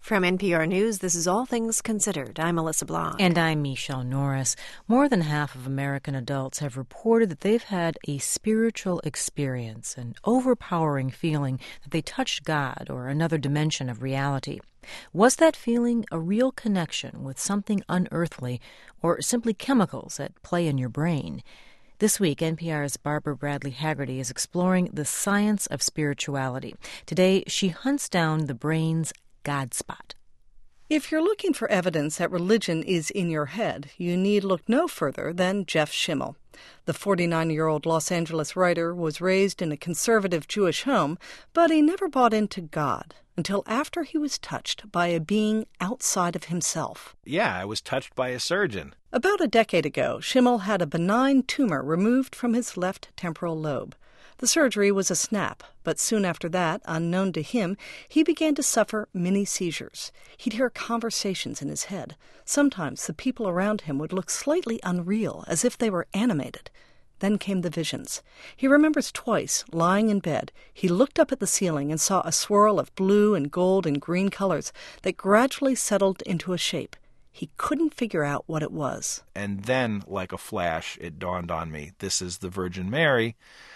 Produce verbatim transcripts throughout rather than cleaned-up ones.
From N P R News, this is All Things Considered. I'm Melissa Blanc. And I'm Michelle Norris. More than half of American adults have reported that they've had a spiritual experience, an overpowering feeling that they touched God or another dimension of reality. Was that feeling a real connection with something unearthly or simply chemicals at play in your brain? This week, N P R's Barbara Bradley Haggerty is exploring the science of spirituality. Today, she hunts down the brain's God spot. If you're looking for evidence that religion is in your head, you need look no further than Jeff Schimmel. The forty-nine-year-old Los Angeles writer was raised in a conservative Jewish home, but he never bought into God until after he was touched by a being outside of himself. Yeah, I was touched by a surgeon. About a decade ago, Schimmel had a benign tumor removed from his left temporal lobe. The surgery was a snap, but soon after that, unknown to him, he began to suffer mini seizures. He'd hear conversations in his head. Sometimes the people around him would look slightly unreal, as if they were animated. Then came the visions. He remembers twice, lying in bed, he looked up at the ceiling and saw a swirl of blue and gold and green colors that gradually settled into a shape. He couldn't figure out what it was. And then, like a flash, it dawned on me, this is the Virgin Mary.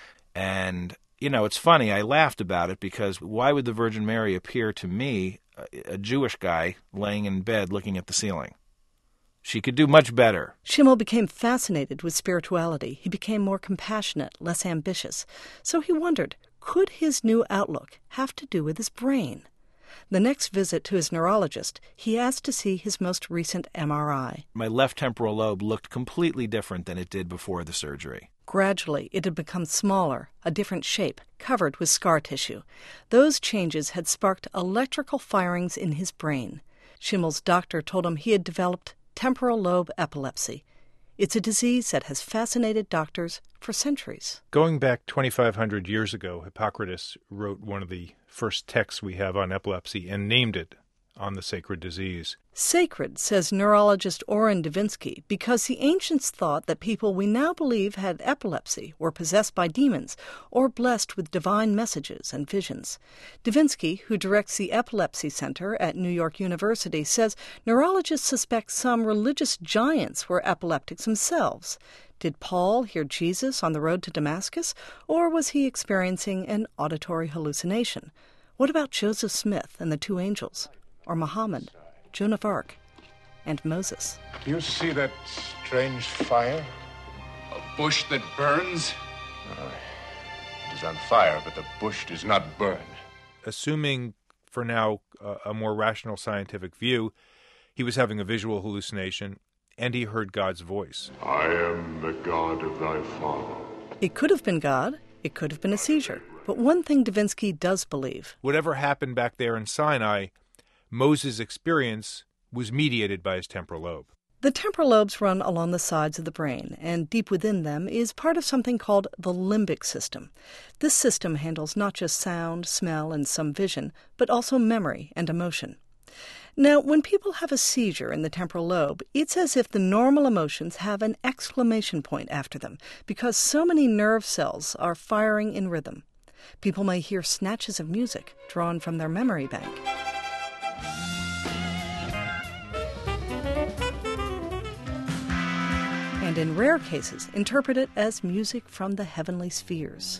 And, you know, it's funny, I laughed about it because why would the Virgin Mary appear to me, a Jewish guy, laying in bed looking at the ceiling? She could do much better. Schimmel became fascinated with spirituality. He became more compassionate, less ambitious. So he wondered, could his new outlook have to do with his brain? The next visit to his neurologist, he asked to see his most recent M R I. My left temporal lobe looked completely different than it did before the surgery. Gradually, it had become smaller, a different shape, covered with scar tissue. Those changes had sparked electrical firings in his brain. Schimmel's doctor told him he had developed temporal lobe epilepsy. It's a disease that has fascinated doctors for centuries. Going back twenty-five hundred years ago, Hippocrates wrote one of the first texts we have on epilepsy and named it on the sacred disease. Sacred, says neurologist Orrin Devinsky, because the ancients thought that people we now believe had epilepsy, were possessed by demons, or blessed with divine messages and visions. Devinsky, who directs the Epilepsy Center at New York University, says neurologists suspect some religious giants were epileptics themselves. Did Paul hear Jesus on the road to Damascus, or was he experiencing an auditory hallucination? What about Joseph Smith and the two angels? Or Muhammad, Joan of Arc, and Moses? Do you see that strange fire? A bush that burns? Uh, it is on fire, but the bush does not burn. Assuming, for now, uh, a more rational scientific view, he was having a visual hallucination, and he heard God's voice. I am the God of thy father. It could have been God. It could have been a seizure. But one thing Devinsky does believe. Whatever happened back there in Sinai, Moses' experience was mediated by his temporal lobe. The temporal lobes run along the sides of the brain, and deep within them is part of something called the limbic system. This system handles not just sound, smell, and some vision, but also memory and emotion. Now, when people have a seizure in the temporal lobe, it's as if the normal emotions have an exclamation point after them, because so many nerve cells are firing in rhythm. People may hear snatches of music drawn from their memory bank. And in rare cases, interpret it as music from the heavenly spheres.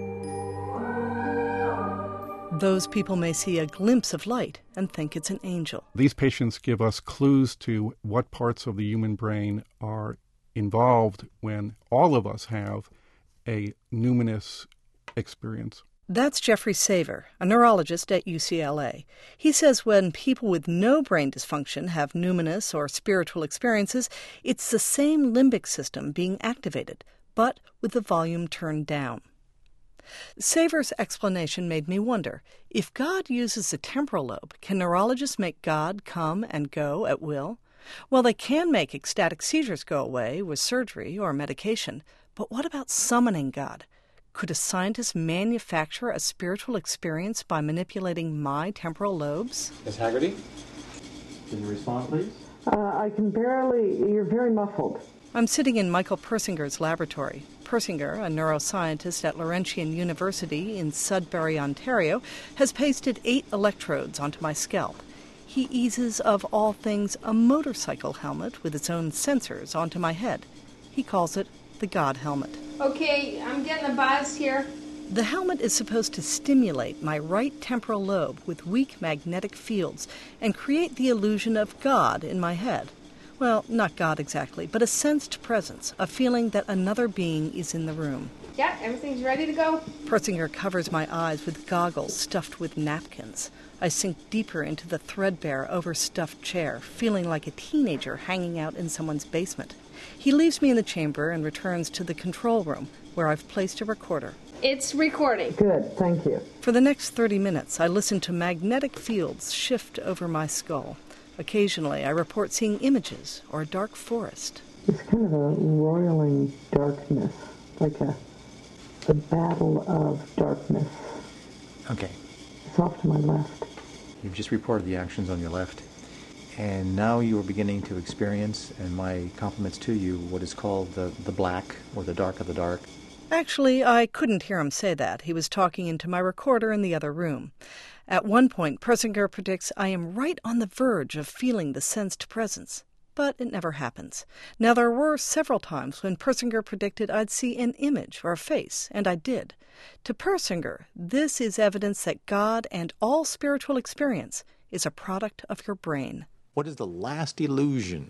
Those people may see a glimpse of light and think it's an angel. These patients give us clues to what parts of the human brain are involved when all of us have a numinous experience. That's Jeffrey Saver, a neurologist at U C L A. He says when people with no brain dysfunction have numinous or spiritual experiences, it's the same limbic system being activated, but with the volume turned down. Saver's explanation made me wonder, if God uses the temporal lobe, can neurologists make God come and go at will? Well, they can make ecstatic seizures go away with surgery or medication, but what about summoning God? Could a scientist manufacture a spiritual experience by manipulating my temporal lobes? Miz Haggerty, can you respond, please? Uh, I can barely, you're very muffled. I'm sitting in Michael Persinger's laboratory. Persinger, a neuroscientist at Laurentian University in Sudbury, Ontario, has pasted eight electrodes onto my scalp. he eases, of all things, a motorcycle helmet with its own sensors onto my head. He calls it the God helmet. Okay, I'm getting a buzz here. The helmet is supposed to stimulate my right temporal lobe with weak magnetic fields and create the illusion of God in my head. Well, not God exactly, but a sensed presence, a feeling that another being is in the room. Yeah, everything's ready to go. Persinger covers my eyes with goggles stuffed with napkins. I sink deeper into the threadbare, overstuffed chair, feeling like a teenager hanging out in someone's basement. He leaves me in the chamber and returns to the control room, where I've placed a recorder. It's recording. Good, thank you. For the next thirty minutes, I listen to magnetic fields shift over my skull. Occasionally, I report seeing images or a dark forest. It's kind of a roiling darkness, like a, a battle of darkness. Okay. It's off to my left. You've just reported the actions on your left, and now you are beginning to experience, and my compliments to you, what is called the, the black, or the dark of the dark. Actually, I couldn't hear him say that. He was talking into my recorder in the other room. At one point, Persinger predicts I am right on the verge of feeling the sensed presence. But it never happens. Now, there were several times when Persinger predicted I'd see an image or a face, and I did. To Persinger, this is evidence that God and all spiritual experience is a product of your brain. What is the last illusion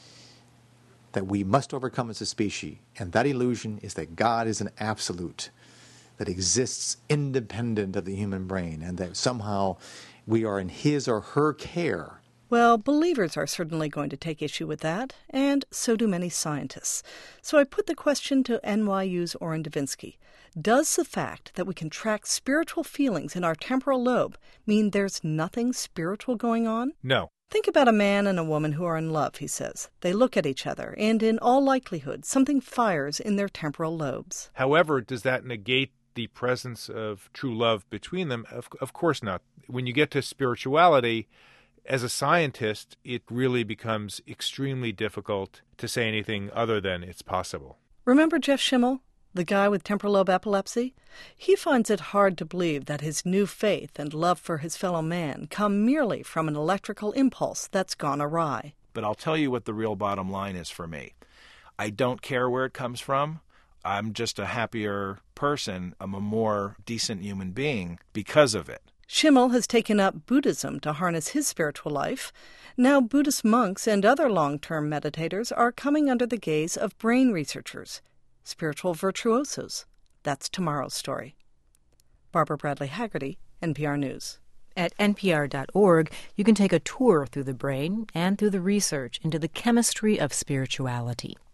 that we must overcome as a species? And that illusion is that God is an absolute that exists independent of the human brain, and that somehow we are in his or her care. Well, believers are certainly going to take issue with that, and so do many scientists. So I put the question to N Y U's Orrin Devinsky. Does the fact that we can track spiritual feelings in our temporal lobe mean there's nothing spiritual going on? No. Think about a man and a woman who are in love, he says. They look at each other, and in all likelihood, something fires in their temporal lobes. However, does that negate the presence of true love between them? Of, of course not. When you get to spirituality, as a scientist, it really becomes extremely difficult to say anything other than it's possible. Remember Jeff Schimmel, the guy with temporal lobe epilepsy? He finds it hard to believe that his new faith and love for his fellow man come merely from an electrical impulse that's gone awry. But I'll tell you what the real bottom line is for me. I don't care where it comes from. I'm just a happier person. I'm a more decent human being because of it. Schimmel has taken up Buddhism to harness his spiritual life. Now Buddhist monks and other long-term meditators are coming under the gaze of brain researchers, spiritual virtuosos. That's tomorrow's story. Barbara Bradley Haggerty, N P R News. At N P R dot org, you can take a tour through the brain and through the research into the chemistry of spirituality.